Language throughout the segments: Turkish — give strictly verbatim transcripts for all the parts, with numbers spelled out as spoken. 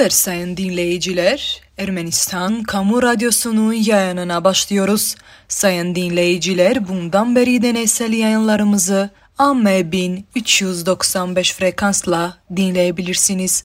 günler sayın dinleyiciler. Ermenistan Kamu Radyosu'nun yayınına başlıyoruz. Sayın dinleyiciler, bundan beri deneysel yayınlarımızı A M bin üç yüz doksan beş frekansla dinleyebilirsiniz.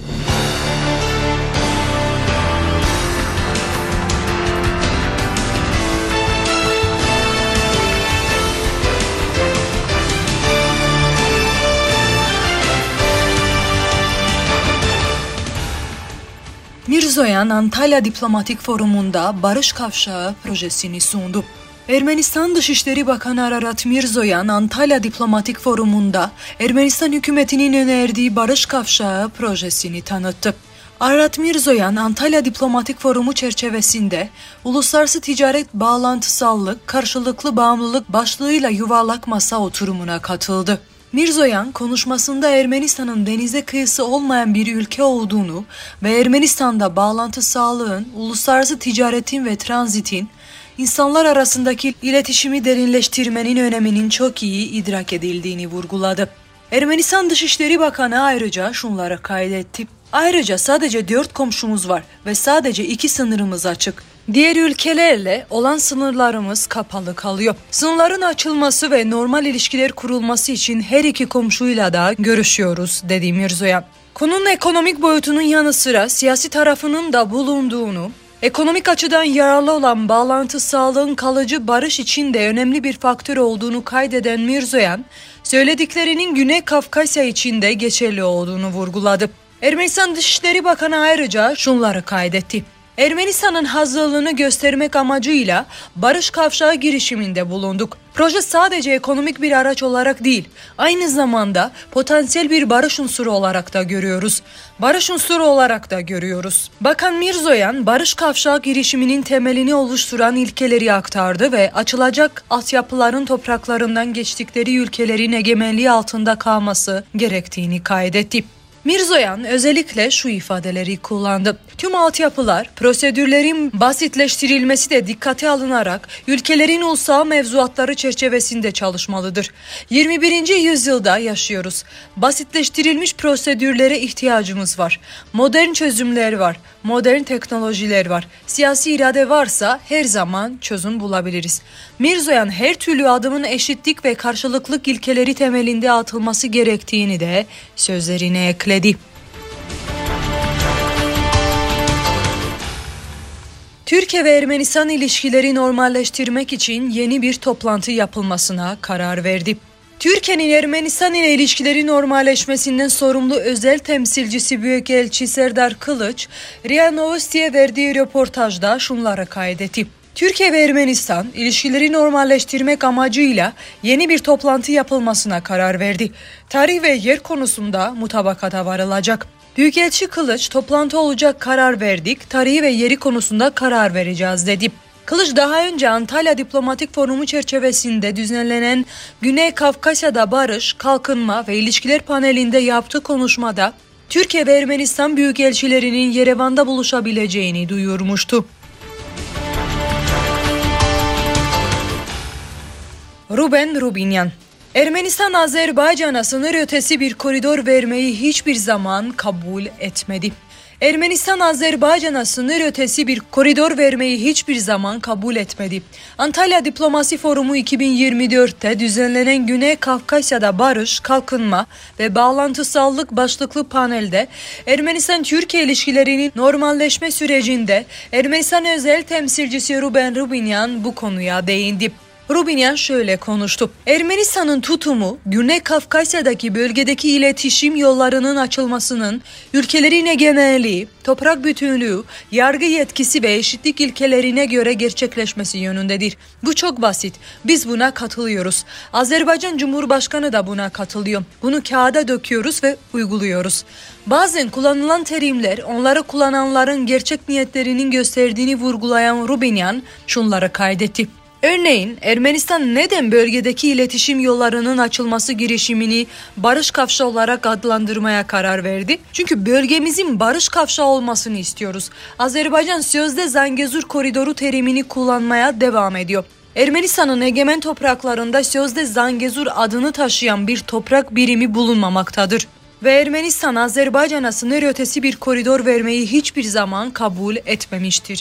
Mirzoyan Antalya Diplomatik Forumu'nda Barış Kavşağı projesini sundu. Ermenistan Dışişleri Bakanı Ararat Mirzoyan Antalya Diplomatik Forumu'nda Ermenistan hükümetinin önerdiği Barış Kavşağı projesini tanıttı. Ararat Mirzoyan Antalya Diplomatik Forumu çerçevesinde Uluslararası Ticaret Bağlantısallık, Karşılıklı Bağımlılık başlığıyla yuvarlak masa oturumuna katıldı. Mirzoyan konuşmasında Ermenistan'ın denize kıyısı olmayan bir ülke olduğunu ve Ermenistan'da bağlantısallığın, uluslararası ticaretin ve transitin, insanlar arasındaki iletişimi derinleştirmenin öneminin çok iyi idrak edildiğini vurguladı. Ermenistan Dışişleri Bakanı ayrıca şunları kaydetti. Ayrıca sadece dört komşumuz var ve sadece iki sınırımız açık. Diğer ülkelerle olan sınırlarımız kapalı kalıyor. Sınırların açılması ve normal ilişkiler kurulması için her iki komşuyla da görüşüyoruz, dedi Mirzoyan. Konunun ekonomik boyutunun yanı sıra siyasi tarafının da bulunduğunu, ekonomik açıdan yararlı olan bağlantısallığın kalıcı barış için de önemli bir faktör olduğunu kaydeden Mirzoyan, söylediklerinin Güney Kafkasya için de geçerli olduğunu vurguladı. Ermenistan Dışişleri Bakanı ayrıca şunları kaydetti. Ermenistan'ın hazırlığını göstermek amacıyla Barış Kavşağı girişiminde bulunduk. Proje sadece ekonomik bir araç olarak değil, aynı zamanda potansiyel bir barış unsuru olarak da görüyoruz. Barış unsuru olarak da görüyoruz. Bakan Mirzoyan, Barış Kavşağı girişiminin temelini oluşturan ilkeleri aktardı ve açılacak altyapıların topraklarından geçtikleri ülkelerin egemenliği altında kalması gerektiğini kaydetti. Mirzoyan özellikle şu ifadeleri kullandı. Tüm altyapılar, prosedürlerin basitleştirilmesi de dikkate alınarak ülkelerin ulusal mevzuatları çerçevesinde çalışmalıdır. yirmi birinci yüzyılda yaşıyoruz. Basitleştirilmiş prosedürlere ihtiyacımız var. Modern çözümler var. Modern teknolojiler var. Siyasi irade varsa her zaman çözüm bulabiliriz. Mirzoyan her türlü adımın eşitlik ve karşılıklık ilkeleri temelinde atılması gerektiğini de sözlerine ekledi. Türkiye ve Ermenistan ilişkileri normalleştirmek için yeni bir toplantı yapılmasına karar verdi. Türkiye'nin Ermenistan ile ilişkileri normalleşmesinden sorumlu özel temsilcisi Büyükelçi Serdar Kılıç, R I A Novosti'ye verdiği röportajda şunları kaydetti. Türkiye ve Ermenistan ilişkileri normalleştirmek amacıyla yeni bir toplantı yapılmasına karar verdi. Tarih ve yer konusunda mutabakata varılacak. Büyükelçi Kılıç, toplantı olacak, karar verdik, tarihi ve yeri konusunda karar vereceğiz dedi. Kılıç daha önce Antalya Diplomatik Forumu çerçevesinde düzenlenen Güney Kafkasya'da Barış, Kalkınma ve İlişkiler panelinde yaptığı konuşmada Türkiye ve Ermenistan büyükelçilerinin Yerevan'da buluşabileceğini duyurmuştu. Ruben Rubinyan. Ermenistan Azerbaycan'a sınır ötesi bir koridor vermeyi hiçbir zaman kabul etmedi. Ermenistan Azerbaycan'a sınır ötesi bir koridor vermeyi hiçbir zaman kabul etmedi. Antalya Diplomasi Forumu iki bin yirmi dörtte düzenlenen Güney Kafkasya'da Barış, Kalkınma ve Bağlantısallık başlıklı panelde Ermenistan-Türkiye ilişkilerinin normalleşme sürecinde Ermenistan özel temsilcisi Ruben Rubinyan bu konuya değindi. Rubinyan şöyle konuştu. Ermenistan'ın tutumu, Güney Kafkasya'daki bölgedeki iletişim yollarının açılmasının ülkelerin egemenliği, toprak bütünlüğü, yargı yetkisi ve eşitlik ilkelerine göre gerçekleşmesi yönündedir. Bu çok basit. Biz buna katılıyoruz. Azerbaycan Cumhurbaşkanı da buna katılıyor. Bunu kağıda döküyoruz ve uyguluyoruz. Bazen kullanılan terimler onları kullananların gerçek niyetlerinin gösterdiğini vurgulayan Rubinyan şunları kaydetti. Örneğin Ermenistan neden bölgedeki iletişim yollarının açılması girişimini barış kavşağı olarak adlandırmaya karar verdi? Çünkü bölgemizin barış kavşağı olmasını istiyoruz. Azerbaycan sözde Zangezur koridoru terimini kullanmaya devam ediyor. Ermenistan'ın egemen topraklarında sözde Zangezur adını taşıyan bir toprak birimi bulunmamaktadır. ve Ermenistan Azerbaycan'a sınır ötesi bir koridor vermeyi hiçbir zaman kabul etmemiştir.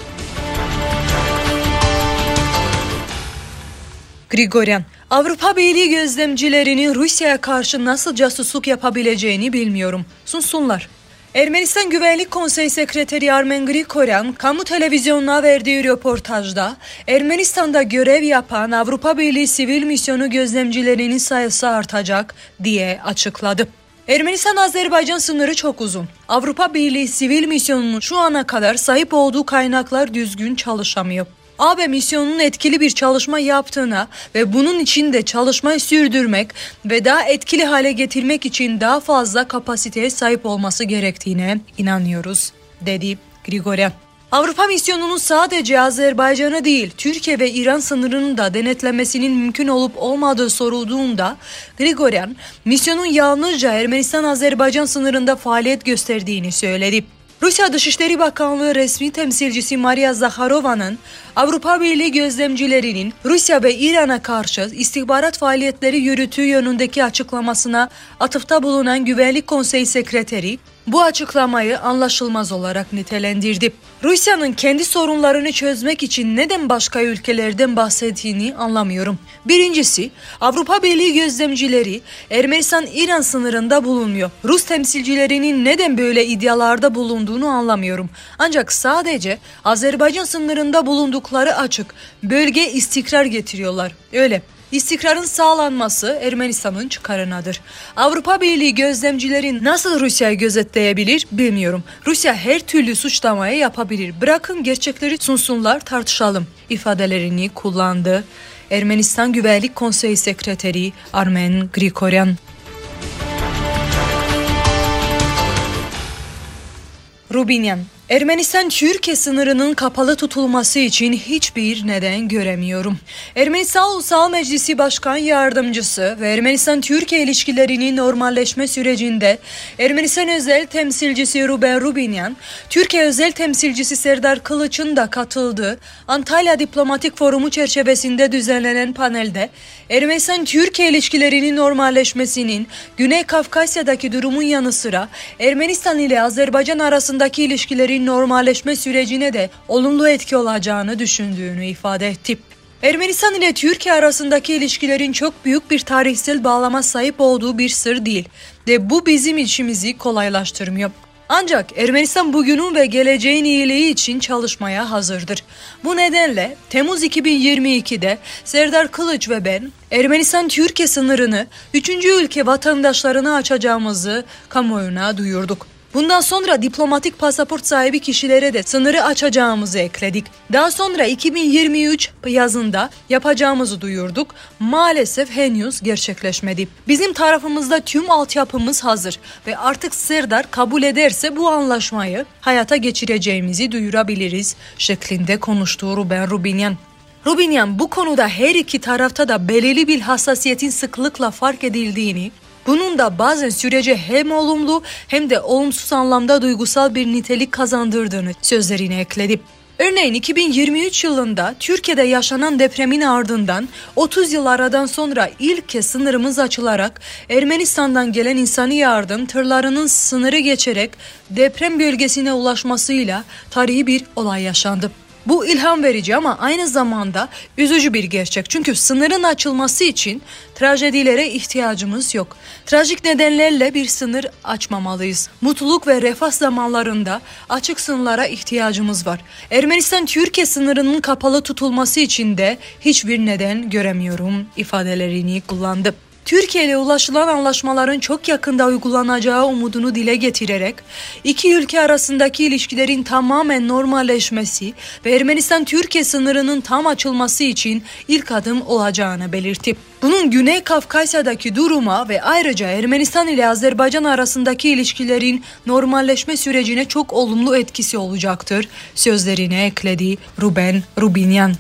Grigoryan, Avrupa Birliği gözlemcilerinin Rusya'ya karşı nasıl casusluk yapabileceğini bilmiyorum. Sunsunlar. Ermenistan Güvenlik Konseyi Sekreteri Armen Grigoryan, kamu televizyonuna verdiği röportajda Ermenistan'da görev yapan Avrupa Birliği sivil misyonu gözlemcilerinin sayısı artacak diye açıkladı. Ermenistan-Azerbaycan sınırı çok uzun. Avrupa Birliği sivil misyonunun şu ana kadar sahip olduğu kaynaklar düzgün çalışamıyor. A B misyonunun etkili bir çalışma yaptığına ve bunun için de çalışmayı sürdürmek ve daha etkili hale getirmek için daha fazla kapasiteye sahip olması gerektiğine inanıyoruz, dedi Grigoryan. Avrupa misyonunun sadece Azerbaycan'a değil, Türkiye ve İran sınırının da denetlemesinin mümkün olup olmadığı sorulduğunda Grigoryan, misyonun yalnızca Ermenistan-Azerbaycan sınırında faaliyet gösterdiğini söyledi. Rusya Dışişleri Bakanlığı resmi temsilcisi Maria Zakharova'nın Avrupa Birliği gözlemcilerinin Rusya ve İran'a karşı istihbarat faaliyetleri yürüttüğü yönündeki açıklamasına atıfta bulunan Güvenlik Konseyi Sekreteri bu açıklamayı anlaşılmaz olarak nitelendirdi. Rusya'nın kendi sorunlarını çözmek için neden başka ülkelerden bahsettiğini anlamıyorum. Birincisi, Avrupa Birliği gözlemcileri Ermenistan-İran sınırında bulunmuyor. Rus temsilcilerinin neden böyle iddialarda bulunduğunu anlamıyorum. Ancak sadece Azerbaycan sınırında bulundukları açık. Bölgeye istikrar getiriyorlar. Öyle. İstikrarın sağlanması Ermenistan'ın çıkarınadır. Avrupa Birliği gözlemcileri nasıl Rusya'yı gözetleyebilir bilmiyorum. Rusya her türlü suçlamayı yapabilir. Bırakın gerçekleri sunsunlar, tartışalım ifadelerini kullandı Ermenistan Güvenlik Konseyi Sekreteri Armen Grigoryan. Rubinyan, Ermenistan-Türkiye sınırının kapalı tutulması için hiçbir neden göremiyorum. Ermenistan Ulusal Meclisi Başkan Yardımcısı ve Ermenistan-Türkiye ilişkilerinin normalleşme sürecinde Ermenistan Özel Temsilcisi Ruben Rubinyan, Türkiye Özel Temsilcisi Serdar Kılıç'ın da katıldığı Antalya Diplomatik Forumu çerçevesinde düzenlenen panelde Ermenistan-Türkiye ilişkilerinin normalleşmesinin Güney Kafkasya'daki durumun yanı sıra Ermenistan ile Azerbaycan arasındaki ilişkilerin normalleşme sürecine de olumlu etki olacağını düşündüğünü ifade etti. Ermenistan ile Türkiye arasındaki ilişkilerin çok büyük bir tarihsel bağlama sahip olduğu bir sır değil ve bu bizim işimizi kolaylaştırmıyor. Ancak Ermenistan bugünün ve geleceğin iyiliği için çalışmaya hazırdır. Bu nedenle Temmuz iki bin yirmi iki'de Serdar Kılıç ve ben Ermenistan-Türkiye sınırını üçüncü ülke vatandaşlarına açacağımızı kamuoyuna duyurduk. Bundan sonra diplomatik pasaport sahibi kişilere de sınırı açacağımızı ekledik. Daha sonra iki bin yirmi üç yazında yapacağımızı duyurduk. Maalesef henüz gerçekleşmedi. Bizim tarafımızda tüm altyapımız hazır ve artık Serdar kabul ederse bu anlaşmayı hayata geçireceğimizi duyurabiliriz şeklinde konuştu Ruben Rubinyan. Rubinyan bu konuda her iki tarafta da belirli bir hassasiyetin sıklıkla fark edildiğini, bunun da bazen sürece hem olumlu hem de olumsuz anlamda duygusal bir nitelik kazandırdığını sözlerine ekledi. Örneğin iki bin yirmi üç yılında Türkiye'de yaşanan depremin ardından otuz yıl aradan sonra ilk kez sınırımız açılarak Ermenistan'dan gelen insani yardım tırlarının sınırı geçerek deprem bölgesine ulaşmasıyla tarihi bir olay yaşandı. Bu ilham verici ama aynı zamanda üzücü bir gerçek. Çünkü sınırın açılması için trajedilere ihtiyacımız yok. Trajik nedenlerle bir sınır açmamalıyız. Mutluluk ve refah zamanlarında açık sınırlara ihtiyacımız var. Ermenistan-Türkiye sınırının kapalı tutulması için de hiçbir neden göremiyorum ifadelerini kullandı. Türkiye ile ulaşılan anlaşmaların çok yakında uygulanacağı umudunu dile getirerek iki ülke arasındaki ilişkilerin tamamen normalleşmesi ve Ermenistan-Türkiye sınırının tam açılması için ilk adım olacağını belirtti. Bunun Güney Kafkasya'daki duruma ve ayrıca Ermenistan ile Azerbaycan arasındaki ilişkilerin normalleşme sürecine çok olumlu etkisi olacaktır sözlerine ekledi Ruben Rubinyan.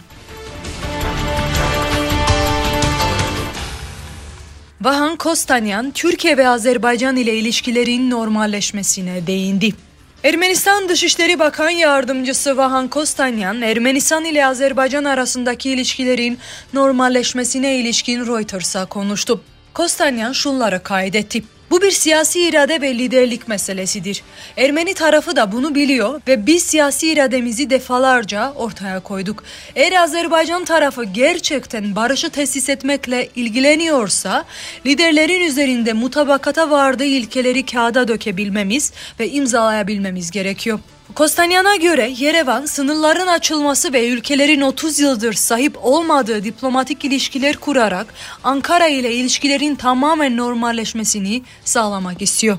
Vahan Kostanyan, Türkiye ve Azerbaycan ile ilişkilerin normalleşmesine değindi. Ermenistan Dışişleri Bakan Yardımcısı Vahan Kostanyan, Ermenistan ile Azerbaycan arasındaki ilişkilerin normalleşmesine ilişkin Reuters'a konuştu. Kostanyan şunları kaydetti. Bu bir siyasi irade ve liderlik meselesidir. Ermeni tarafı da bunu biliyor ve biz siyasi irademizi defalarca ortaya koyduk. Eğer Azerbaycan tarafı gerçekten barışı tesis etmekle ilgileniyorsa, liderlerin üzerinde mutabakata vardığı ilkeleri kağıda dökebilmemiz ve imzalayabilmemiz gerekiyor. Kostanyan'a göre Yerevan, sınırların açılması ve ülkelerin otuz yıldır sahip olmadığı diplomatik ilişkiler kurarak Ankara ile ilişkilerin tamamen normalleşmesini sağlamak istiyor.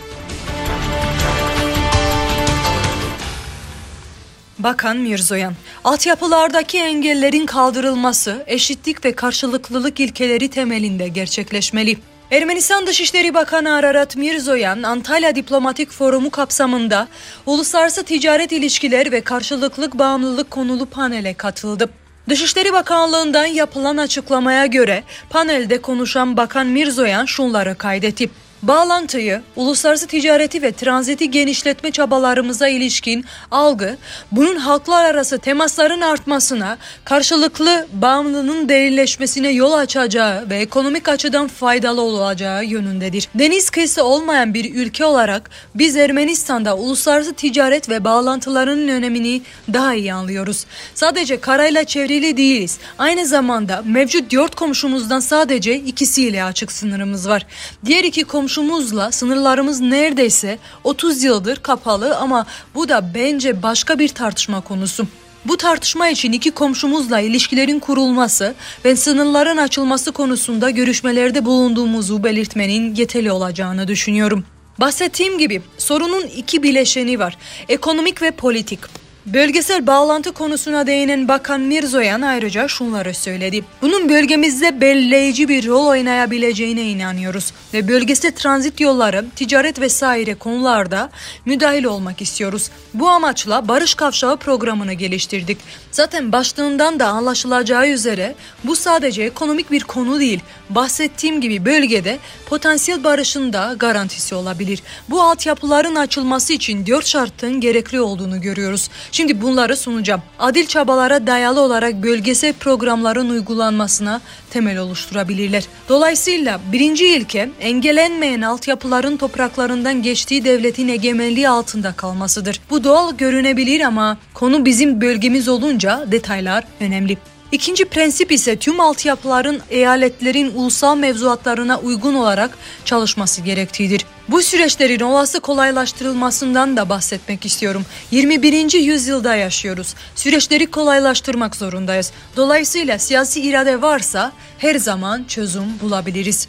Bakan Mirzoyan, altyapılardaki engellerin kaldırılması, eşitlik ve karşılıklılık ilkeleri temelinde gerçekleşmeli. Ermenistan Dışişleri Bakanı Ararat Mirzoyan, Antalya Diplomatik Forumu kapsamında Uluslararası Ticaret İlişkiler ve Karşılıklı Bağımlılık konulu panele katıldı. Dışişleri Bakanlığı'ndan yapılan açıklamaya göre panelde konuşan Bakan Mirzoyan şunları kaydetti. Bağlantıyı, uluslararası ticareti ve tranziti genişletme çabalarımıza ilişkin algı, bunun halklar arası temasların artmasına, karşılıklı bağımlılığın derinleşmesine yol açacağı ve ekonomik açıdan faydalı olacağı yönündedir. Deniz kıyısı olmayan bir ülke olarak biz Ermenistan'da uluslararası ticaret ve bağlantılarının önemini daha iyi anlıyoruz. Sadece karayla çevrili değiliz. Aynı zamanda mevcut dört komşumuzdan sadece ikisiyle açık sınırımız var. Diğer iki komşumuzla sınırlarımız neredeyse otuz yıldır kapalı ama bu da bence başka bir tartışma konusu. Bu tartışma için iki komşumuzla ilişkilerin kurulması ve sınırların açılması konusunda görüşmelerde bulunduğumuzu belirtmenin yeterli olacağını düşünüyorum. Bahsettiğim gibi sorunun iki bileşeni var: ekonomik ve politik. Bölgesel bağlantı konusuna değinen Bakan Mirzoyan ayrıca şunları söyledi. Bunun bölgemizde belirleyici bir rol oynayabileceğine inanıyoruz ve bölgesel transit yolları, ticaret vesaire konularda müdahil olmak istiyoruz. Bu amaçla Barış Kavşağı programını geliştirdik. Zaten başlığından da anlaşılacağı üzere bu sadece ekonomik bir konu değil. Bahsettiğim gibi bölgede potansiyel barışın da garantisi olabilir. Bu altyapıların açılması için dört şartın gerekli olduğunu görüyoruz. Şimdi bunları sunacağım. Adil çabalara dayalı olarak bölgesel programların uygulanmasına temel oluşturabilirler. Dolayısıyla birinci ilke, engellenmeyen altyapıların topraklarından geçtiği devletin egemenliği altında kalmasıdır. Bu doğal görünebilir ama konu bizim bölgemiz olunca detaylar önemli. İkinci prensip ise tüm altyapıların eyaletlerin ulusal mevzuatlarına uygun olarak çalışması gerektiğidir. Bu süreçlerin olası kolaylaştırılmasından da bahsetmek istiyorum. yirmi birinci yüzyılda yaşıyoruz. Süreçleri kolaylaştırmak zorundayız. Dolayısıyla siyasi irade varsa her zaman çözüm bulabiliriz.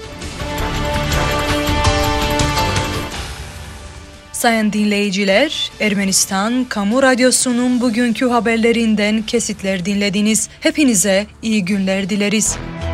Sayın dinleyiciler, Ermenistan Kamu Radyosu'nun bugünkü haberlerinden kesitler dinlediniz. Hepinize iyi günler dileriz.